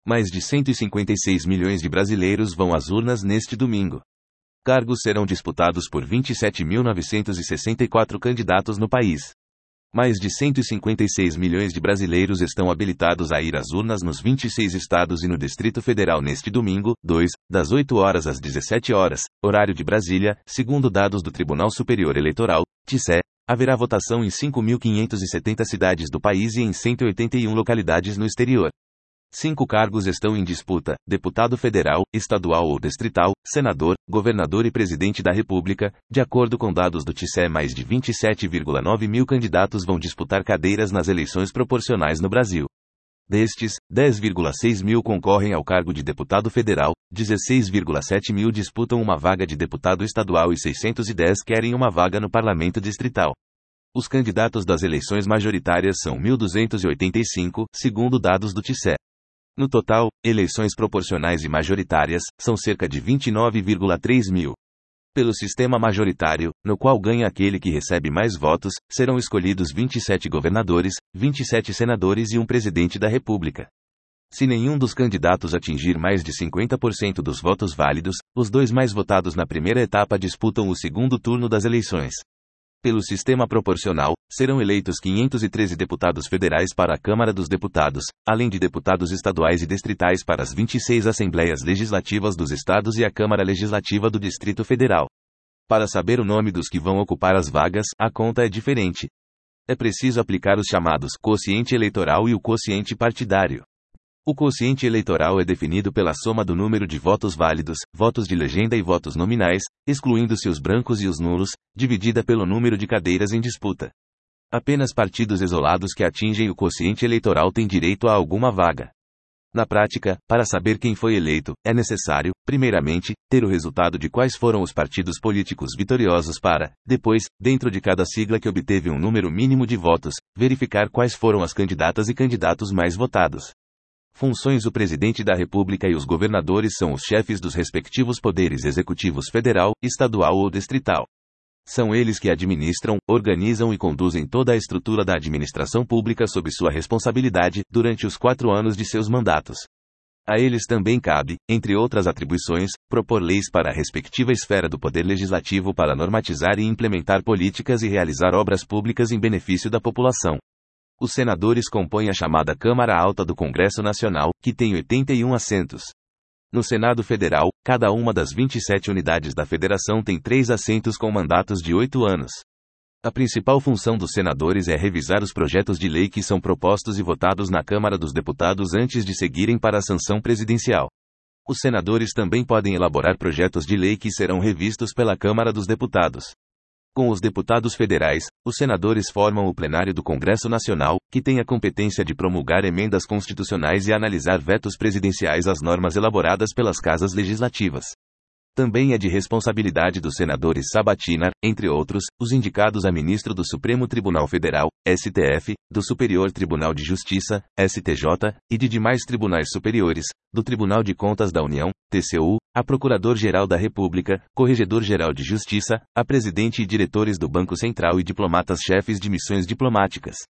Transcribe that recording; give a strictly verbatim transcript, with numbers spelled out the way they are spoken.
Mais de cento e cinquenta e seis milhões de brasileiros vão às urnas neste domingo. Cargos serão disputados por vinte e sete mil novecentos e sessenta e quatro candidatos no país. Mais de cento e cinquenta e seis milhões de brasileiros estão habilitados a ir às urnas nos vinte e seis estados e no Distrito Federal neste domingo, dois, das oito horas às dezessete horas, horário de Brasília, segundo dados do Tribunal Superior Eleitoral, T S E. Haverá votação em cinco mil quinhentas e setenta cidades do país e em cento e oitenta e uma localidades no exterior. Cinco cargos estão em disputa: deputado federal, estadual ou distrital, senador, governador e presidente da República. De acordo com dados do T S E, mais de vinte e sete vírgula nove mil candidatos vão disputar cadeiras nas eleições proporcionais no Brasil. Destes, dez vírgula seis mil concorrem ao cargo de deputado federal, dezesseis vírgula sete mil disputam uma vaga de deputado estadual e seiscentos e dez querem uma vaga no parlamento distrital. Os candidatos das eleições majoritárias são mil duzentos e oitenta e cinco, segundo dados do T S E. No total, eleições proporcionais e majoritárias, são cerca de vinte e nove vírgula três mil. Pelo sistema majoritário, no qual ganha aquele que recebe mais votos, serão escolhidos vinte e sete governadores, vinte e sete senadores e um presidente da República. Se nenhum dos candidatos atingir mais de cinquenta por cento dos votos válidos, os dois mais votados na primeira etapa disputam o segundo turno das eleições. Pelo sistema proporcional, serão eleitos quinhentos e treze deputados federais para a Câmara dos Deputados, além de deputados estaduais e distritais para as vinte e seis Assembleias Legislativas dos Estados e a Câmara Legislativa do Distrito Federal. Para saber o nome dos que vão ocupar as vagas, a conta é diferente. É preciso aplicar os chamados quociente eleitoral e o quociente partidário. O quociente eleitoral é definido pela soma do número de votos válidos, votos de legenda e votos nominais, excluindo-se os brancos e os nulos, dividida pelo número de cadeiras em disputa. Apenas partidos isolados que atingem o quociente eleitoral têm direito a alguma vaga. Na prática, para saber quem foi eleito, é necessário, primeiramente, ter o resultado de quais foram os partidos políticos vitoriosos para, depois, dentro de cada sigla que obteve um número mínimo de votos, verificar quais foram as candidatas e candidatos mais votados. Funções: o presidente da República e os governadores são os chefes dos respectivos poderes executivos federal, estadual ou distrital. São eles que administram, organizam e conduzem toda a estrutura da administração pública sob sua responsabilidade, durante os quatro anos de seus mandatos. A eles também cabe, entre outras atribuições, propor leis para a respectiva esfera do poder legislativo para normatizar e implementar políticas e realizar obras públicas em benefício da população. Os senadores compõem a chamada Câmara Alta do Congresso Nacional, que tem oitenta e um assentos. No Senado Federal, cada uma das vinte e sete unidades da federação tem três assentos com mandatos de oito anos. A principal função dos senadores é revisar os projetos de lei que são propostos e votados na Câmara dos Deputados antes de seguirem para a sanção presidencial. Os senadores também podem elaborar projetos de lei que serão revistos pela Câmara dos Deputados. Com os deputados federais, os senadores formam o plenário do Congresso Nacional, que tem a competência de promulgar emendas constitucionais e analisar vetos presidenciais às normas elaboradas pelas casas legislativas. Também é de responsabilidade dos senadores sabatinar, entre outros, os indicados a ministro do Supremo Tribunal Federal, S T F, do Superior Tribunal de Justiça, S T J, e de demais tribunais superiores, do Tribunal de Contas da União, T C U, a Procurador-Geral da República, Corregedor-Geral de Justiça, a presidente e diretores do Banco Central e diplomatas-chefes de missões diplomáticas.